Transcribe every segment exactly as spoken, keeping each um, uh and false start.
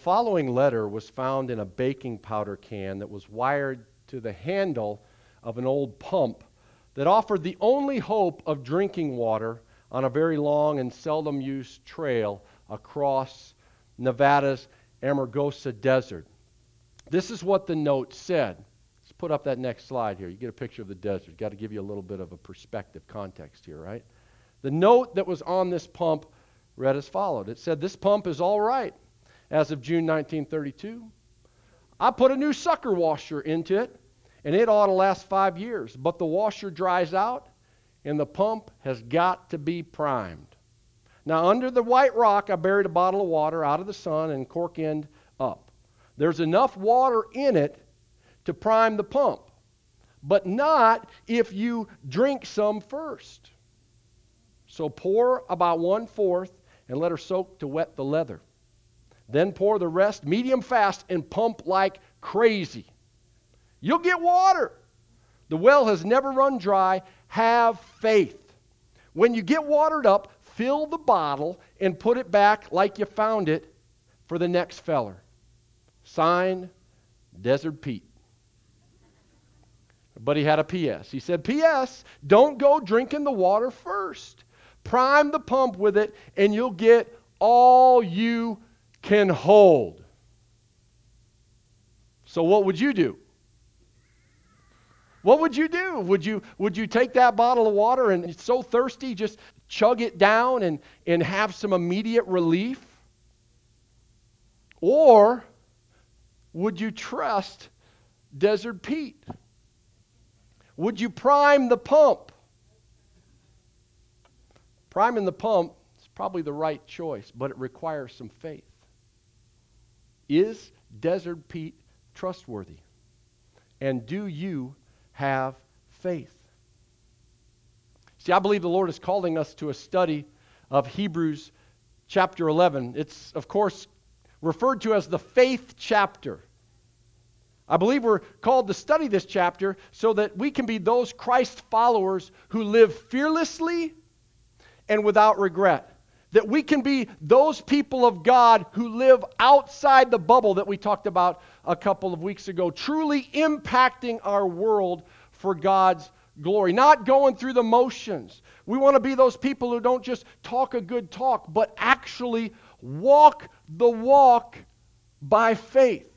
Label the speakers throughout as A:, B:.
A: following letter was found in a baking powder can that was wired to the handle of an old pump that offered the only hope of drinking water on a very long and seldom used trail across Nevada's Amargosa Desert. This is what the note said. Let's put up that next slide here. You get a picture of the desert. Got to give you a little bit of a perspective, context here, right? The note that was on this pump read as followed. It said, "This pump is all right as of June nineteen thirty-two. I put a new sucker washer into it, and it ought to last five years. But the washer dries out, and the pump has got to be primed. Now, under the white rock, I buried a bottle of water out of the sun and cork end up. There's enough water in it to prime the pump, but not if you drink some first. So pour about one-fourth and let her soak to wet the leather. Then pour the rest medium fast and pump like crazy. You'll get water. The well has never run dry. Have faith. When you get watered up, fill the bottle and put it back like you found it for the next feller. Signed, Desert Pete." But he had a P S. He said, "P S, don't go drinking the water first. Prime the pump with it and you'll get all you can hold." So what would you do? What would you do? Would you would you take that bottle of water and it's so thirsty, just chug it down and, and have some immediate relief? Or would you trust Desert Pete? Would you prime the pump? Priming the pump is probably the right choice, but it requires some faith. Is Desert Pete trustworthy? And do you have faith? See, I believe the Lord is calling us to a study of Hebrews chapter eleven. It's, of course, referred to as the faith chapter. I believe we're called to study this chapter so that we can be those Christ followers who live fearlessly and without regret. That we can be those people of God who live outside the bubble that we talked about a couple of weeks ago, truly impacting our world for God's glory, not going through the motions. We want to be those people who don't just talk a good talk, but actually walk the walk by faith.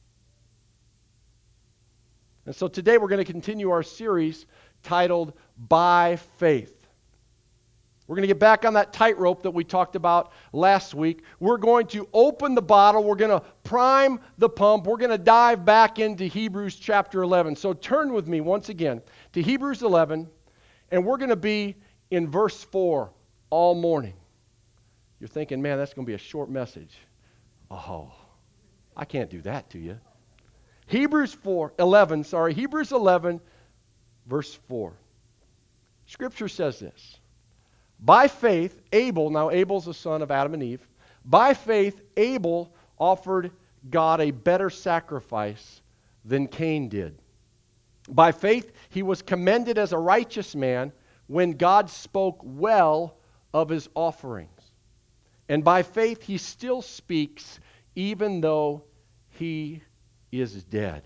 A: And so today we're going to continue our series titled By Faith. We're going to get back on that tightrope that we talked about last week. We're going to open the bottle. We're going to prime the pump. We're going to dive back into Hebrews chapter eleven. So turn with me once again to Hebrews eleven, and we're going to be in verse four all morning. You're thinking, man, that's going to be a short message. Oh, I can't do that to you. Hebrews four, eleven, sorry, Hebrews eleven, verse four. Scripture says this. By faith, Abel, now Abel's the son of Adam and Eve, by faith, Abel offered God a better sacrifice than Cain did. By faith, he was commended as a righteous man when God spoke well of his offerings. And by faith, he still speaks even though he is dead.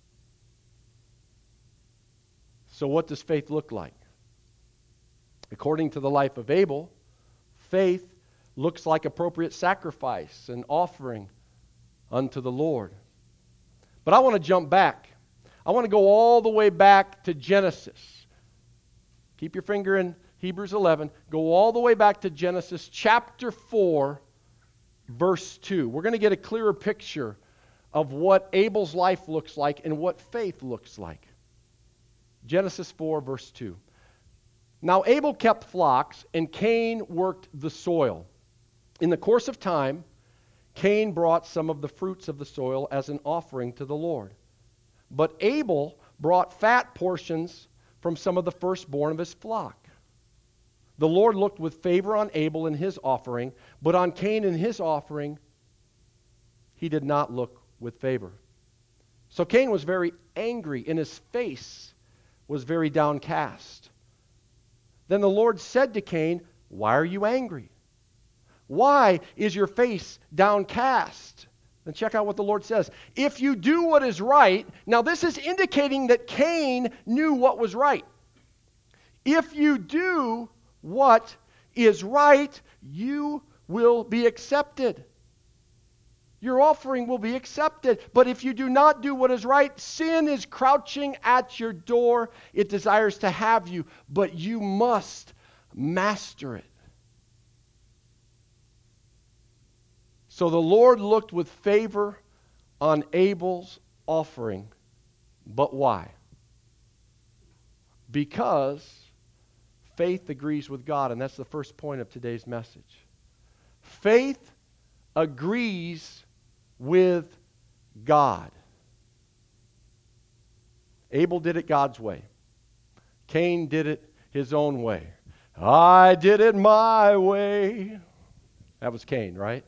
A: So what does faith look like? According to the life of Abel, faith looks like appropriate sacrifice and offering unto the Lord. But I want to jump back. I want to go all the way back to Genesis. Keep your finger in Hebrews eleven. Go all the way back to Genesis chapter four, verse two. We're going to get a clearer picture of what Abel's life looks like and what faith looks like. Genesis four, verse two. Now Abel kept flocks, and Cain worked the soil. In the course of time, Cain brought some of the fruits of the soil as an offering to the Lord. But Abel brought fat portions from some of the firstborn of his flock. The Lord looked with favor on Abel and his offering, but on Cain and his offering, he did not look with favor. So Cain was very angry, and his face was very downcast. Then the Lord said to Cain, "Why are you angry? Why is your face downcast?" And check out what the Lord says. If you do what is right, now this is indicating that Cain knew what was right. If you do what is right, you will be accepted. Your offering will be accepted. But if you do not do what is right, sin is crouching at your door. It desires to have you, but you must master it. So the Lord looked with favor on Abel's offering. But why? Because faith agrees with God, and that's the first point of today's message. Faith agrees with God. Abel did it God's way. Cain did it his own way. I did it my way. That was Cain, right?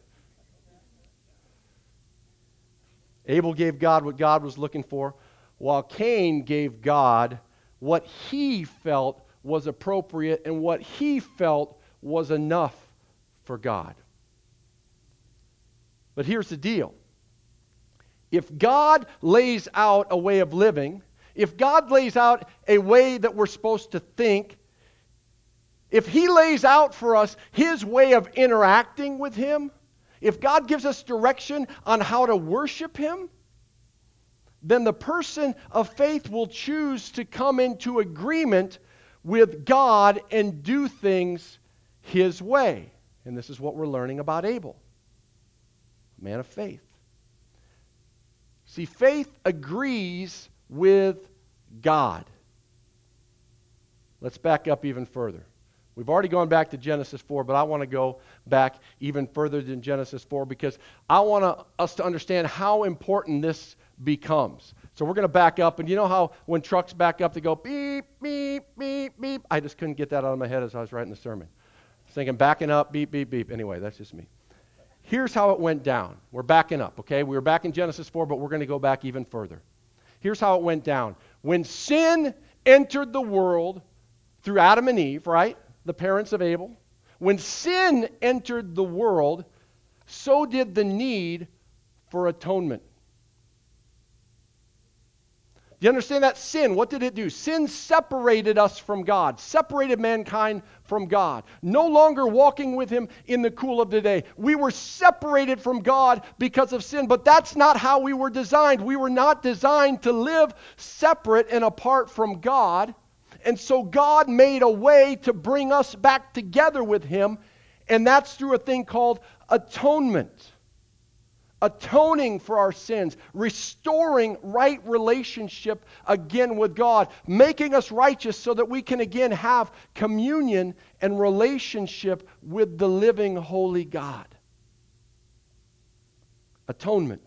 A: Abel gave God what God was looking for, while Cain gave God what he felt was appropriate and what he felt was enough for God. But here's the deal. If God lays out a way of living, if God lays out a way that we're supposed to think, if He lays out for us His way of interacting with Him, if God gives us direction on how to worship Him, then the person of faith will choose to come into agreement with God and do things His way. And this is what we're learning about Abel, a man of faith. See, faith agrees with God. Let's back up even further. We've already gone back to Genesis four, but I want to go back even further than Genesis four because I want to, us to understand how important this becomes. So we're going to back up, and you know how when trucks back up, they go beep, beep, beep, beep. I just couldn't get that out of my head as I was writing the sermon. I was thinking backing up, beep, beep, beep. Anyway, that's just me. Here's how it went down. We're backing up, okay? We were back in Genesis four, but we're going to go back even further. Here's how it went down. When sin entered the world through Adam and Eve, right? The parents of Abel. When sin entered the world, so did the need for atonement. Do you understand that? Sin, what did it do? Sin separated us from God, separated mankind from God. No longer walking with Him in the cool of the day. We were separated from God because of sin, but that's not how we were designed. We were not designed to live separate and apart from God. And so God made a way to bring us back together with Him, and that's through a thing called atonement. Atoning for our sins, restoring right relationship again with God, making us righteous so that we can again have communion and relationship with the living holy God. Atonement.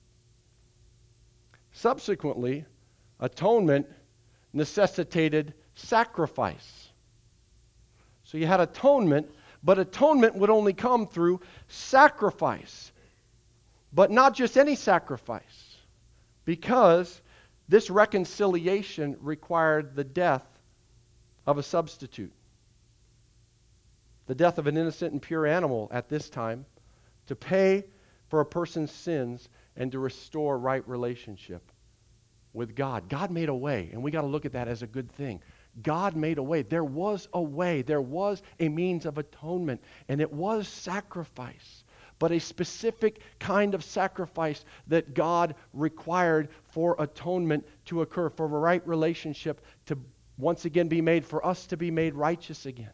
A: Subsequently, atonement necessitated sacrifice. So you had atonement, but atonement would only come through sacrifice. But not just any sacrifice, because this reconciliation required the death of a substitute. The death of an innocent and pure animal at this time to pay for a person's sins and to restore right relationship with God. God made a way, and we got to look at that as a good thing. God made a way. There was a way. There was a means of atonement, and it was sacrifice. But a specific kind of sacrifice that God required for atonement to occur, for a right relationship to once again be made, for us to be made righteous again.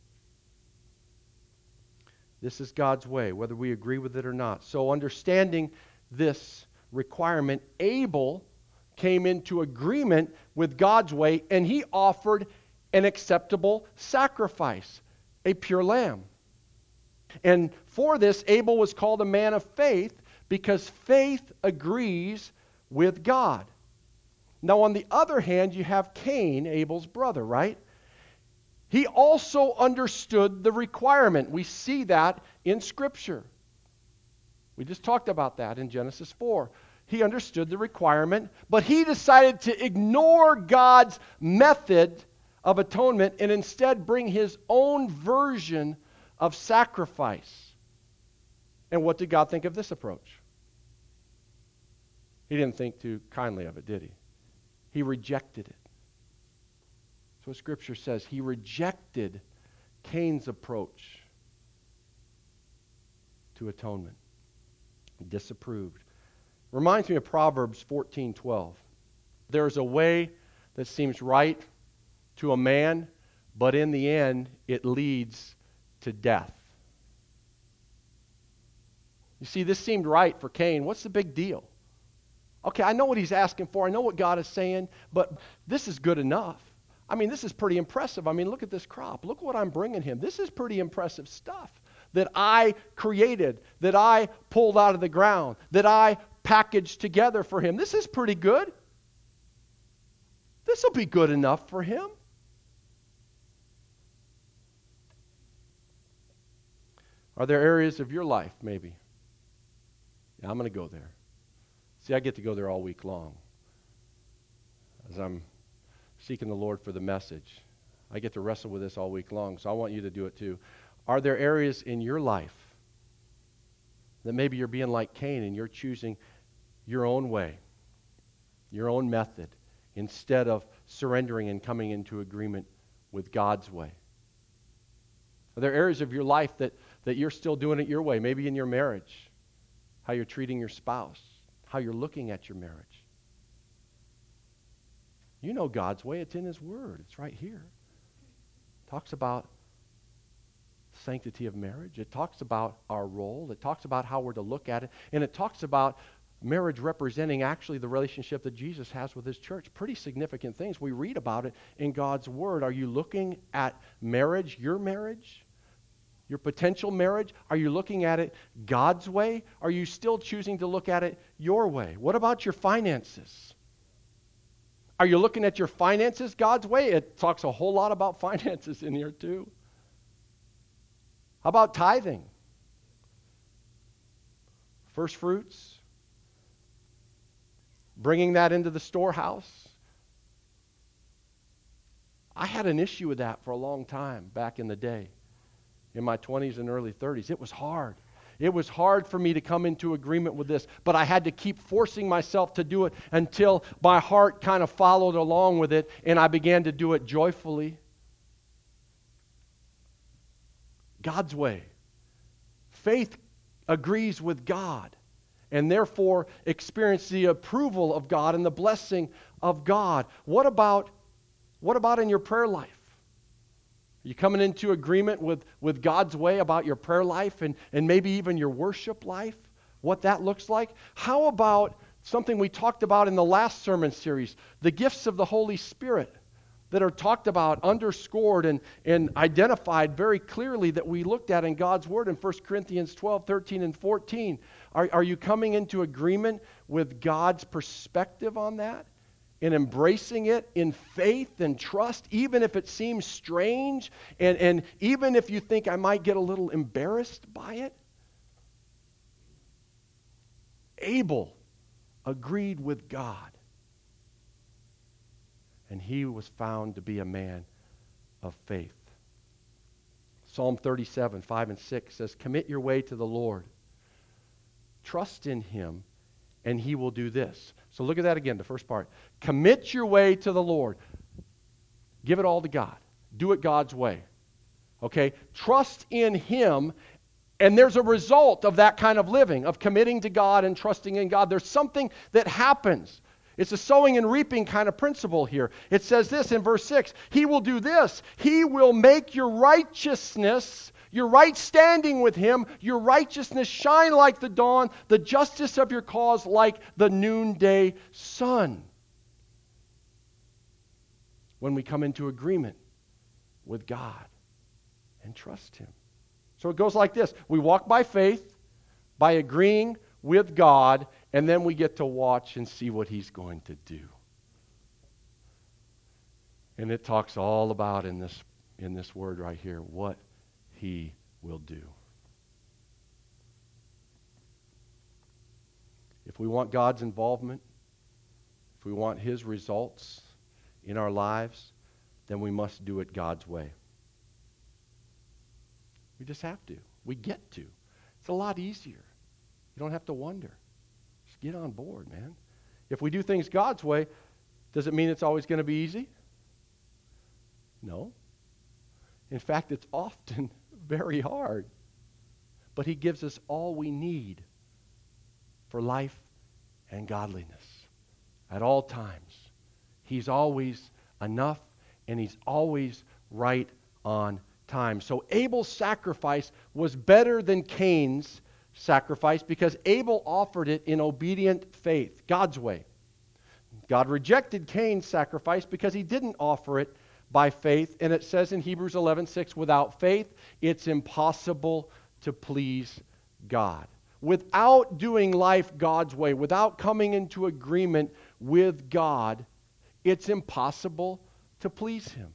A: This is God's way, whether we agree with it or not. So understanding this requirement, Abel came into agreement with God's way, and he offered an acceptable sacrifice, a pure lamb. And for this, Abel was called a man of faith because faith agrees with God. Now, on the other hand, you have Cain, Abel's brother, right? He also understood the requirement. We see that in Scripture. We just talked about that in Genesis four. He understood the requirement, but he decided to ignore God's method of atonement and instead bring his own version of sacrifice. And what did God think of this approach? He didn't think too kindly of it, did he? He rejected it. That's what Scripture says. He rejected Cain's approach to atonement. He disapproved. Reminds me of Proverbs fourteen twelve. There's a way that seems right to a man, but in the end, it leads to death. You see, this seemed right for Cain. What's the big deal? Okay, I know what he's asking for. I know what God is saying, but this is good enough. I mean, this is pretty impressive. I mean, look at this crop. Look what I'm bringing him. This is pretty impressive stuff that I created, that I pulled out of the ground, that I packaged together for him. This is pretty good. This will be good enough for him. Are there areas of your life, maybe? Yeah, I'm going to go there. See, I get to go there all week long as I'm seeking the Lord for the message. I get to wrestle with this all week long, so I want you to do it too. Are there areas in your life that maybe you're being like Cain and you're choosing your own way, your own method, instead of surrendering and coming into agreement with God's way? Are there areas of your life that, that you're still doing it your way, maybe in your marriage, how you're treating your spouse, how you're looking at your marriage? You know God's way. It's in His Word. It's right here. It talks about sanctity of marriage. It talks about our role. It talks about how we're to look at it. And it talks about marriage representing actually the relationship that Jesus has with His church. Pretty significant things. We read about it in God's Word. Are you looking at marriage, your marriage, your potential marriage? Are you looking at it God's way? Are you still choosing to look at it your way? What about your finances? Are you looking at your finances God's way? It talks a whole lot about finances in here too. How about tithing? First fruits? Bringing that into the storehouse? I had an issue with that for a long time back in the day, in my twenties and early thirties. It was hard. It was hard for me to come into agreement with this, but I had to keep forcing myself to do it until my heart kind of followed along with it, and I began to do it joyfully. God's way. Faith agrees with God, and therefore experience the approval of God and the blessing of God. What about, what about in your prayer life? Are you coming into agreement with, with God's way about your prayer life and, and maybe even your worship life? What that looks like? How about something we talked about in the last sermon series, the gifts of the Holy Spirit that are talked about, underscored, and, and identified very clearly that we looked at in God's Word in First Corinthians twelve, thirteen, and fourteen. Are, are you coming into agreement with God's perspective on that? In embracing it in faith and trust, even if it seems strange, and, and even if you think I might get a little embarrassed by it? Abel agreed with God, and he was found to be a man of faith. Psalm thirty-seven, five and six says, "Commit your way to the Lord. Trust in Him, and He will do this." So look at that again, the first part. Commit your way to the Lord. Give it all to God. Do it God's way. Okay? Trust in Him, and there's a result of that kind of living, of committing to God and trusting in God. There's something that happens. It's a sowing and reaping kind of principle here. It says this in verse six, He will do this. He will make your righteousness, your right standing with Him, your righteousness shine like the dawn, the justice of your cause like the noonday sun. When we come into agreement with God and trust Him. So it goes like this. We walk by faith, by agreeing with God, and then we get to watch and see what He's going to do. And it talks all about in this, in this word right here, what He will do. If we want God's involvement, if we want His results in our lives, then we must do it God's way. We just have to. We get to. It's a lot easier. You don't have to wonder. Just get on board, man. If we do things God's way, does it mean it's always going to be easy? No. In fact, it's often very hard. But he gives us all we need for life and godliness at all times. He's always enough, and he's always right on time. So Abel's sacrifice was better than Cain's sacrifice because Abel offered it in obedient faith, God's way. God rejected Cain's sacrifice because he didn't offer it by faith, and it says in Hebrews eleven six, without faith, it's impossible to please God. Without doing life God's way, without coming into agreement with God, it's impossible to please him.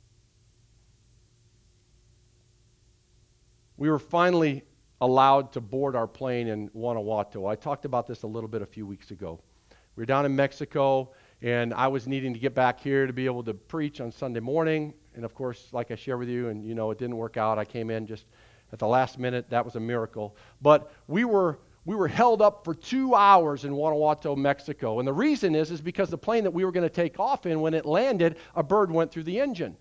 A: We were finally allowed to board our plane in Guanajuato. I talked about this a little bit a few weeks ago. We were down in Mexico, and I was needing to get back here to be able to preach on Sunday morning. And of course, like I shared with you, and you know, it didn't work out. I came in just at the last minute. That was a miracle. But we were we were held up for two hours in Guanajuato, Mexico. And the reason is, is because the plane that we were going to take off in, when it landed, a bird went through the engine.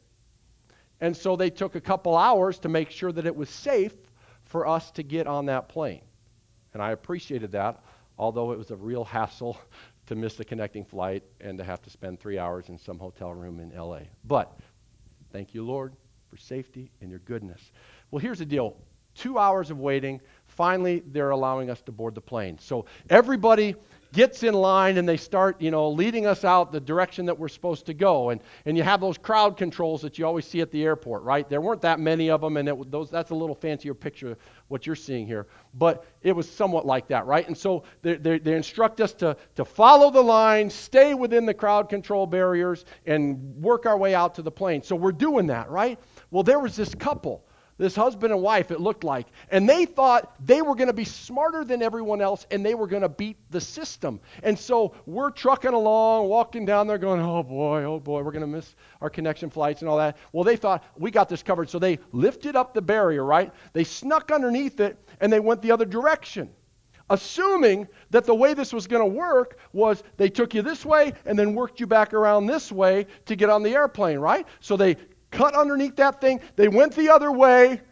A: And so they took a couple hours to make sure that it was safe for us to get on that plane. And I appreciated that, although it was a real hassle to miss the connecting flight and to have to spend three hours in some hotel room in L A. But thank you, Lord, for safety and your goodness. Well, here's the deal. Two hours of waiting. Finally, they're allowing us to board the plane. So everybody gets in line, and they start, you know, leading us out the direction that we're supposed to go. And and you have those crowd controls that you always see at the airport, right? There weren't that many of them, and it, those that's a little fancier picture of what you're seeing here. But it was somewhat like that, right? And so they, they, they instruct us to, to follow the line, stay within the crowd control barriers, and work our way out to the plane. So we're doing that, right? Well, there was this couple. This husband and wife, it looked like. And they thought they were going to be smarter than everyone else, and they were going to beat the system. And so we're trucking along, walking down there going, oh boy, oh boy, we're going to miss our connection flights and all that. Well, they thought, we got this covered. So they lifted up the barrier, right? They snuck underneath it, and they went the other direction, assuming that the way this was going to work was they took you this way and then worked you back around this way to get on the airplane, right? So they cut underneath that thing. They went the other way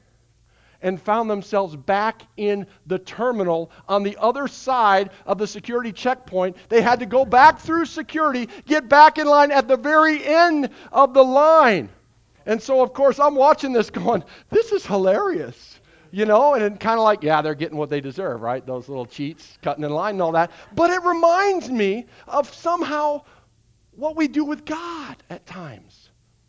A: and found themselves back in the terminal on the other side of the security checkpoint. They had to go back through security, get back in line at the very end of the line. And so, of course, I'm watching this going, this is hilarious. You know, and kind of like, yeah, they're getting what they deserve, right? Those little cheats, cutting in line and all that. But it reminds me of somehow what we do with God at times.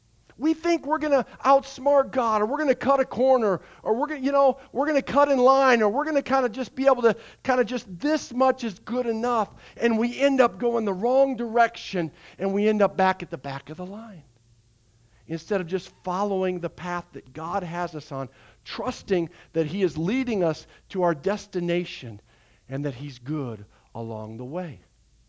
A: We think we're going to outsmart God, or we're going to cut a corner, or we're going to, you know, we're going to cut in line, or we're going to kind of just be able to kind of just this much is good enough, and we end up going the wrong direction, and we end up back at the back of the line. Instead of just following the path that God has us on, trusting that He is leading us to our destination and that He's good along the way.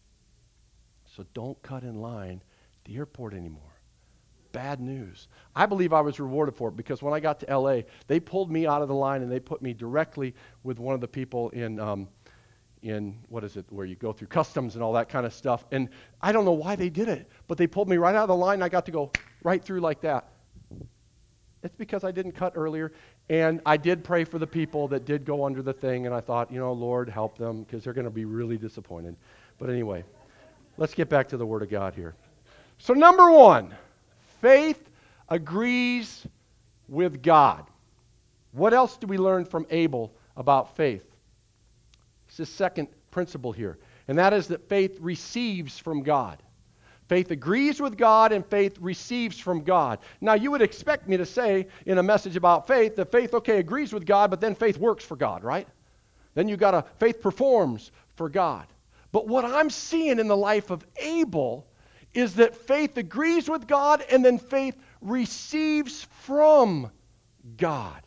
A: So don't cut in line at the airport anymore. Bad news. I believe I was rewarded for it because when I got to L A, they pulled me out of the line and they put me directly with one of the people in, um, in what is it, where you go through customs and all that kind of stuff. And I don't know why they did it, but they pulled me right out of the line and I got to go right through like that. It's because I didn't cut earlier, and I did pray for the people that did go under the thing, and I thought, you know, Lord, help them because they're going to be really disappointed. But anyway, let's get back to the Word of God here. So number one, faith agrees with God. What else do we learn from Abel about faith? It's the second principle here, and that is that faith receives from God. Faith agrees with God and faith receives from God. Now, you would expect me to say in a message about faith that faith, okay, agrees with God, but then faith works for God, right? Then you got to, faith performs for God. But what I'm seeing in the life of Abel is that faith agrees with God and then faith receives from God.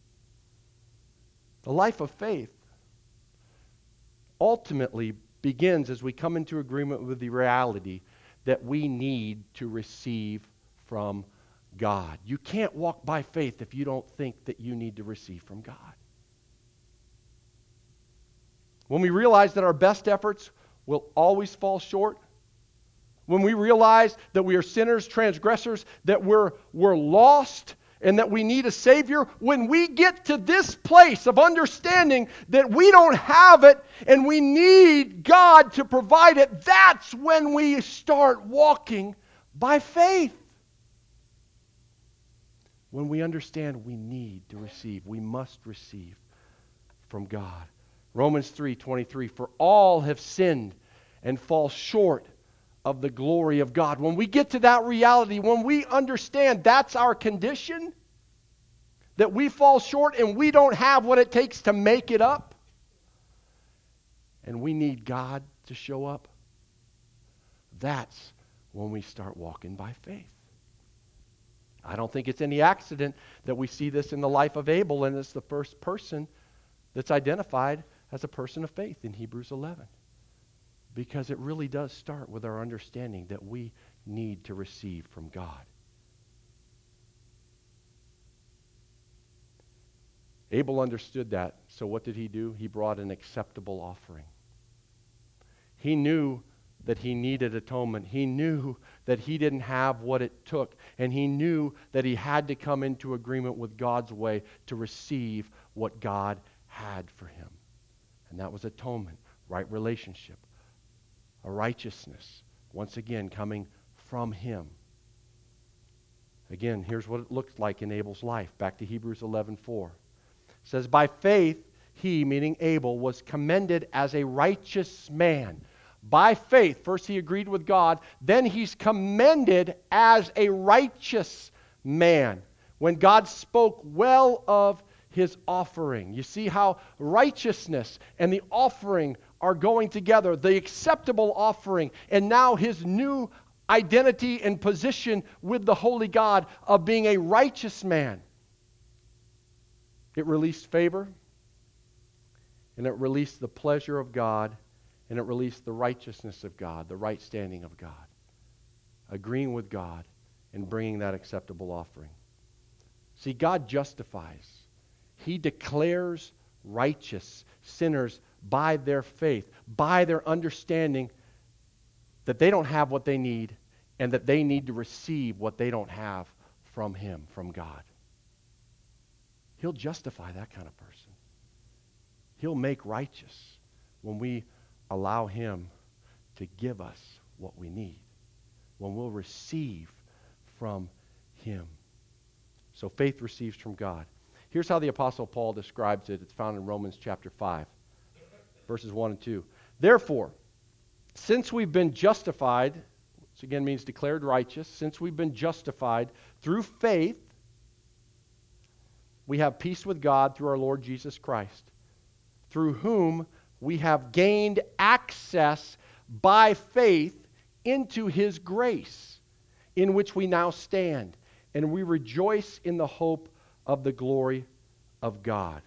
A: The life of faith ultimately begins as we come into agreement with the reality that we need to receive from God. You can't walk by faith if you don't think that you need to receive from God. When we realize that our best efforts will always fall short, when we realize that we are sinners, transgressors, that we're, we're lost, and that we need a Savior, when we get to this place of understanding that we don't have it and we need God to provide it, that's when we start walking by faith. When we understand we need to receive, we must receive from God. Romans three twenty-three, for all have sinned and fall short of the glory of God. When we get to that reality, when we understand that's our condition, that we fall short and we don't have what it takes to make it up, and we need God to show up, that's when we start walking by faith. I don't think it's any accident that we see this in the life of Abel, and it's the first person that's identified as a person of faith in Hebrews eleven. Because it really does start with our understanding that we need to receive from God. Abel understood that, so what did he do? He brought an acceptable offering. He knew that he needed atonement. He knew that he didn't have what it took, and he knew that he had to come into agreement with God's way to receive what God had for him. And that was atonement, right relationship, a righteousness, once again coming from him. Again, here's what it looked like in Abel's life. Back to Hebrews eleven four. It says, by faith he, meaning Abel, was commended as a righteous man. By faith, first he agreed with God, then he's commended as a righteous man when God spoke well of his offering. You see how righteousness and the offering are going together, the acceptable offering, and now his new identity and position with the holy God of being a righteous man. It released favor, and it released the pleasure of God, and it released the righteousness of God, the right standing of God, agreeing with God and bringing that acceptable offering. See, God justifies. He declares righteous sinners by their faith, by their understanding that they don't have what they need and that they need to receive what they don't have from Him, from God. He'll justify that kind of person. He'll make righteous when we allow Him to give us what we need, when we'll receive from Him. So faith receives from God. Here's how the Apostle Paul describes it. It's found in Romans chapter five, verses one and two. Therefore, since we've been justified, which again means declared righteous, since we've been justified through faith, we have peace with God through our Lord Jesus Christ, through whom we have gained access by faith into His grace, in which we now stand, and we rejoice in the hope of the glory of God.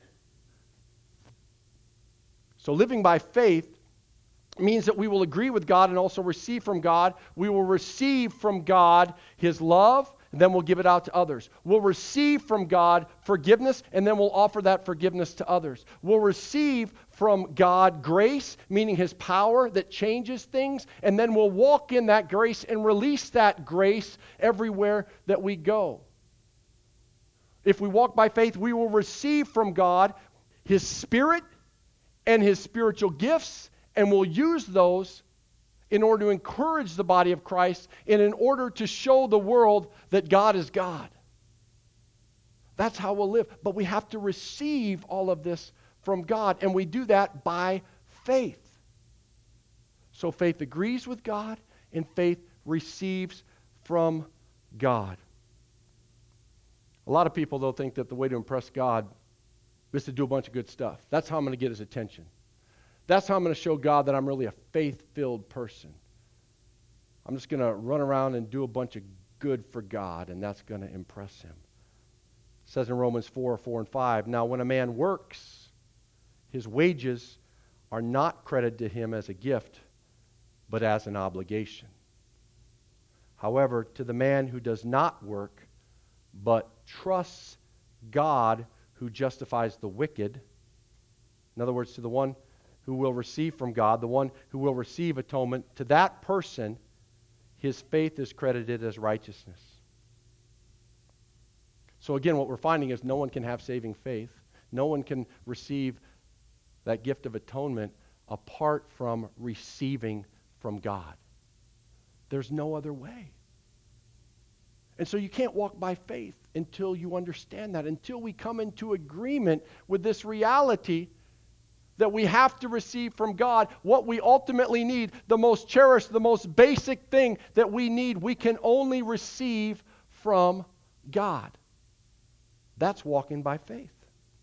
A: So living by faith means that we will agree with God and also receive from God. We will receive from God His love, and then we'll give it out to others. We'll receive from God forgiveness, and then we'll offer that forgiveness to others. We'll receive from God grace, meaning His power that changes things, and then we'll walk in that grace and release that grace everywhere that we go. If we walk by faith, we will receive from God His Spirit and His spiritual gifts, and we'll use those in order to encourage the body of Christ and in order to show the world that God is God. That's how we'll live. But we have to receive all of this from God, and we do that by faith. So faith agrees with God, and faith receives from God. A lot of people, though, think that the way to impress God is to do a bunch of good stuff. That's how I'm going to get His attention. That's how I'm going to show God that I'm really a faith-filled person. I'm just going to run around and do a bunch of good for God, and that's going to impress Him. It says in Romans four, four and five, now when a man works, his wages are not credited to him as a gift, but as an obligation. However, to the man who does not work, but trusts God who justifies the wicked, in other words, to the one who will receive from God, the one who will receive atonement, to that person, his faith is credited as righteousness. So again, what we're finding is no one can have saving faith. No one can receive that gift of atonement apart from receiving from God. There's no other way. And so you can't walk by faith until you understand that, until we come into agreement with this reality that we have to receive from God what we ultimately need, the most cherished, the most basic thing that we need, we can only receive from God. That's walking by faith.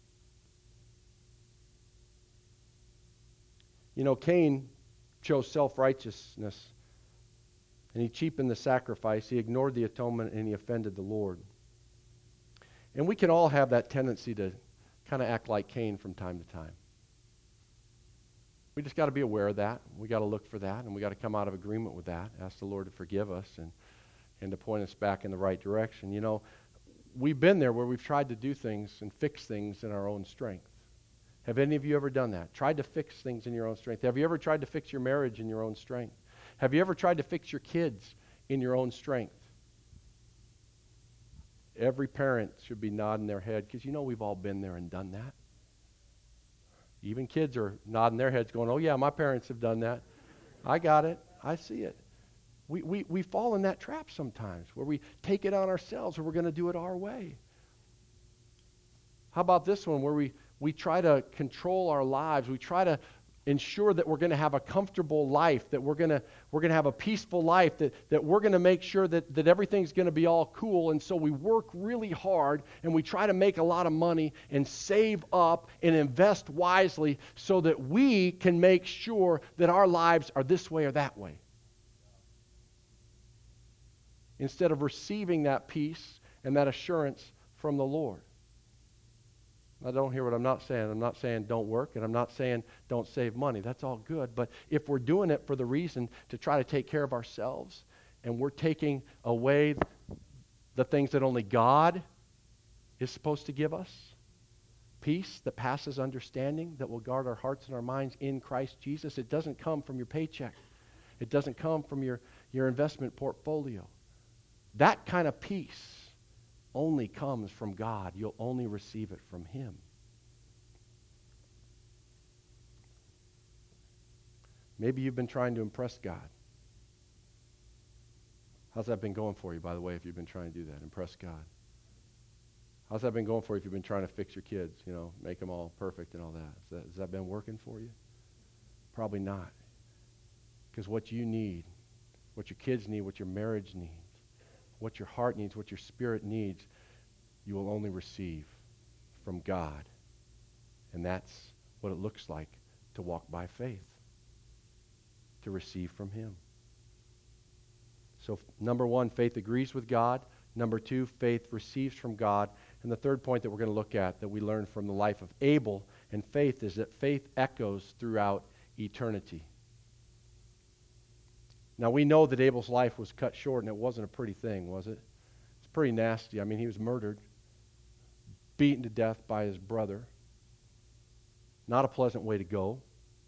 A: You know, Cain chose self-righteousness, and he cheapened the sacrifice, he ignored the atonement, and he offended the Lord. And we can all have that tendency to kind of act like Cain from time to time. We just got to be aware of that. We got to look for that, and we got to come out of agreement with that. Ask the Lord to forgive us and, and to point us back in the right direction. You know, we've been there where we've tried to do things and fix things in our own strength. Have any of you ever done that? Tried to fix things in your own strength? Have you ever tried to fix your marriage in your own strength? Have you ever tried to fix your kids in your own strength? Every parent should be nodding their head, because you know we've all been there and done that. Even kids are nodding their heads going, oh yeah, my parents have done that. I got it. I see it. We, we, we fall in that trap sometimes where we take it on ourselves, or we're going to do it our way. How about this one where we, we try to control our lives? We try to ensure that we're going to have a comfortable life, that we're going to we're going to have a peaceful life, that, that we're going to make sure that, that everything's going to be all cool. And so we work really hard and we try to make a lot of money and save up and invest wisely so that we can make sure that our lives are this way or that way. Instead of receiving that peace and that assurance from the Lord. I don't hear what I'm not saying. I'm not saying don't work, and I'm not saying don't save money. That's all good. But if we're doing it for the reason to try to take care of ourselves, and we're taking away the things that only God is supposed to give us, peace that passes understanding, that will guard our hearts and our minds in Christ Jesus, it doesn't come from your paycheck. It doesn't come from your, your investment portfolio. That kind of peace only comes from God. You'll only receive it from Him. Maybe you've been trying to impress God. How's that been going for you, by the way, if you've been trying to do that, impress God? How's that been going for you if you've been trying to fix your kids, you know, make them all perfect and all that? Has that, has that been working for you? Probably not. Because what you need, what your kids need, what your marriage needs, what your heart needs, what your spirit needs, you will only receive from God. And that's what it looks like to walk by faith, to receive from Him. So number one, faith agrees with God. Number two, faith receives from God. And the third point that we're going to look at that we learn from the life of Abel and faith is that faith echoes throughout eternity. Now we know that Abel's life was cut short, and it wasn't a pretty thing, was it? It's pretty nasty. I mean, he was murdered, beaten to death by his brother. Not a pleasant way to go.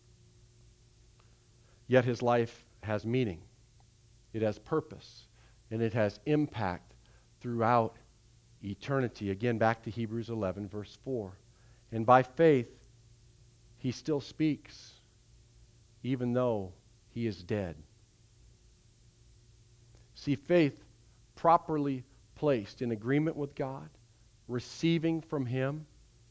A: Yet his life has meaning. It has purpose. And it has impact throughout eternity. Again, back to Hebrews eleven, verse four. And by faith, he still speaks, even though he is dead. See, faith properly placed in agreement with God, receiving from Him,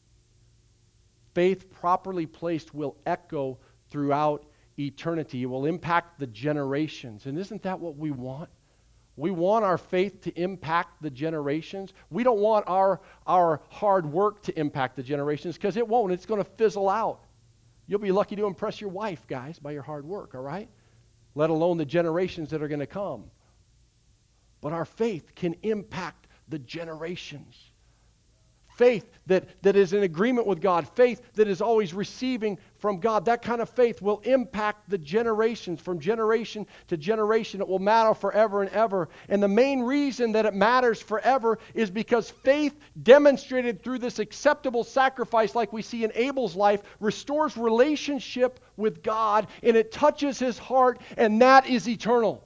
A: faith properly placed will echo throughout eternity. It will impact the generations. And isn't that what we want? We want our faith to impact the generations. We don't want our, our hard work to impact the generations, because it won't. It's going to fizzle out. You'll be lucky to impress your wife, guys, by your hard work, all right? Let alone the generations that are going to come. But our faith can impact the generations. faith that, that is in agreement with God, faith that is always receiving from God, that kind of faith will impact the generations. From generation to generation, it will matter forever and ever. And the main reason that it matters forever is because faith demonstrated through this acceptable sacrifice, like we see in Abel's life, restores relationship with God, and it touches his heart, and that is eternal.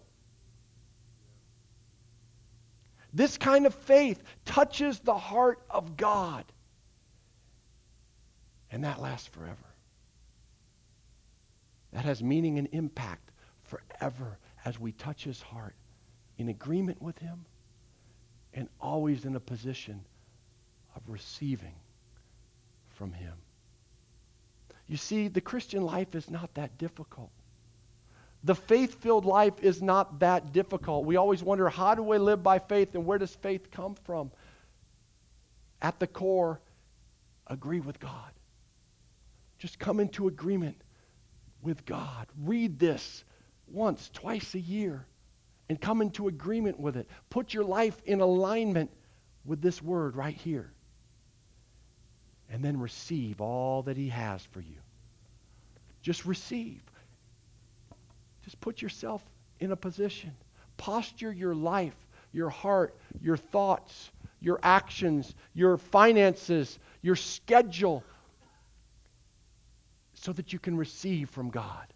A: This kind of faith touches the heart of God, and that lasts forever. That has meaning and impact forever as we touch his heart in agreement with him and always in a position of receiving from him. You see, the Christian life is not that difficult. The faith-filled life is not that difficult. We always wonder, how do I live by faith and where does faith come from? At the core, agree with God. Just come into agreement with God. Read this once, twice a year and come into agreement with it. Put your life in alignment with this word right here. And then receive all that he has for you. Just receive. Just put yourself in a position. Posture your life, your heart, your thoughts, your actions, your finances, your schedule, so that you can receive from God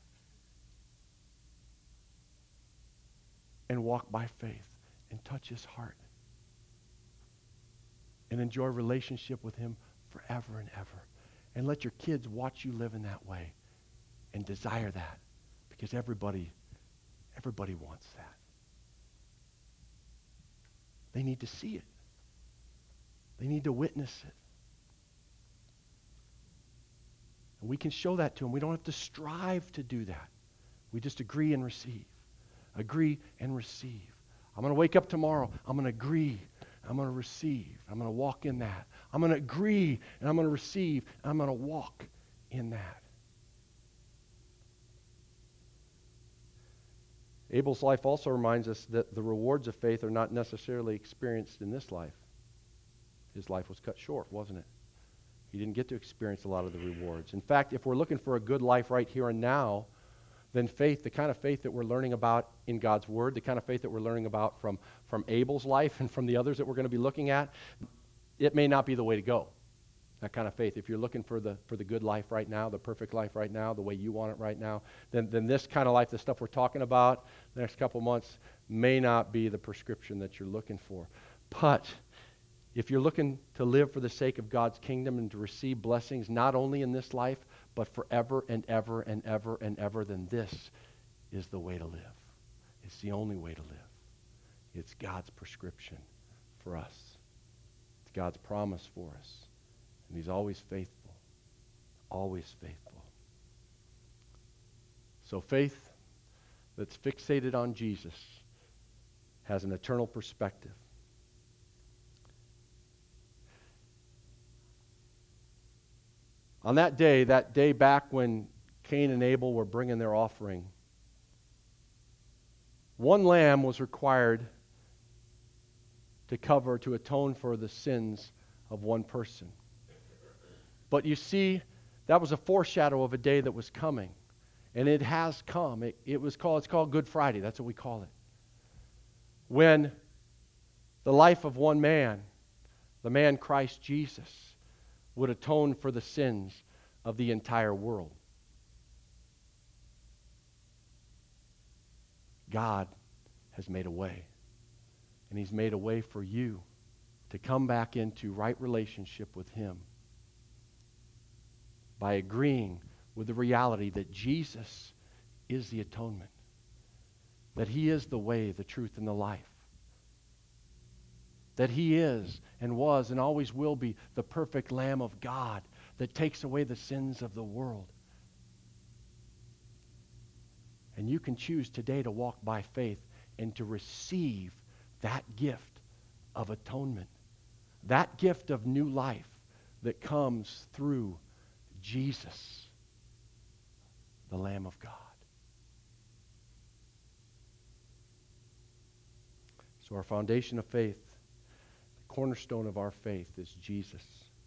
A: and walk by faith and touch his heart and enjoy relationship with him forever and ever. And let your kids watch you live in that way and desire that, because everybody everybody wants that. They need to see it. They need to witness it. And we can show that to them. We don't have to strive to do that. We just agree and receive. Agree and receive. I'm going to wake up tomorrow. I'm going to agree. I'm going to receive. I'm going to walk in that. I'm going to agree and I'm going to receive. And I'm going to walk in that. Abel's life also reminds us that the rewards of faith are not necessarily experienced in this life. His life was cut short, wasn't it? He didn't get to experience a lot of the rewards. In fact, if we're looking for a good life right here and now, then faith, the kind of faith that we're learning about in God's Word, the kind of faith that we're learning about from, from Abel's life and from the others that we're going to be looking at, it may not be the way to go. That kind of faith. If you're looking for the for the good life right now, the perfect life right now, the way you want it right now, then, then this kind of life, the stuff we're talking about the next couple months, may not be the prescription that you're looking for. But if you're looking to live for the sake of God's kingdom and to receive blessings not only in this life, but forever and ever and ever and ever, then this is the way to live. It's the only way to live. It's God's prescription for us. It's God's promise for us. And he's always faithful. Always faithful. So faith that's fixated on Jesus has an eternal perspective. On that day, that day back when Cain and Abel were bringing their offering, one lamb was required to cover, to atone for the sins of one person. But you see, that was a foreshadow of a day that was coming. And it has come. It, it was called, it's called Good Friday. That's what we call it. When the life of one man, the man Christ Jesus, would atone for the sins of the entire world. God has made a way. And he's made a way for you to come back into right relationship with him by agreeing with the reality that Jesus is the atonement, that he is the way, the truth, and the life, that he is and was and always will be the perfect Lamb of God that takes away the sins of the world. And you can choose today to walk by faith and to receive that gift of atonement, that gift of new life that comes through Jesus, the Lamb of God. So our foundation of faith, the cornerstone of our faith, is Jesus.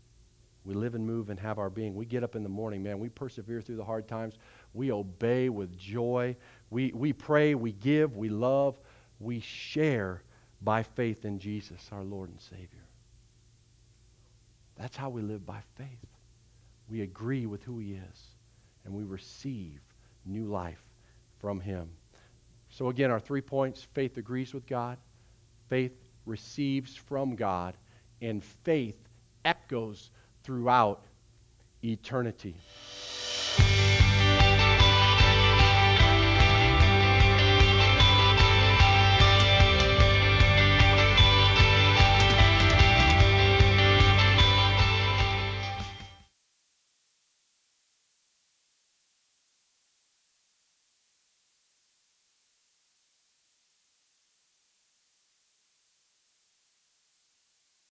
A: We live and move and have our being. We get up in the morning, man. We persevere through the hard times. We obey with joy. We, we pray, we give, we love. We share by faith in Jesus, our Lord and Savior. That's how we live, by faith. We agree with who He is, and we receive new life from Him. So again, our three points: faith agrees with God, faith receives from God, and faith echoes throughout eternity.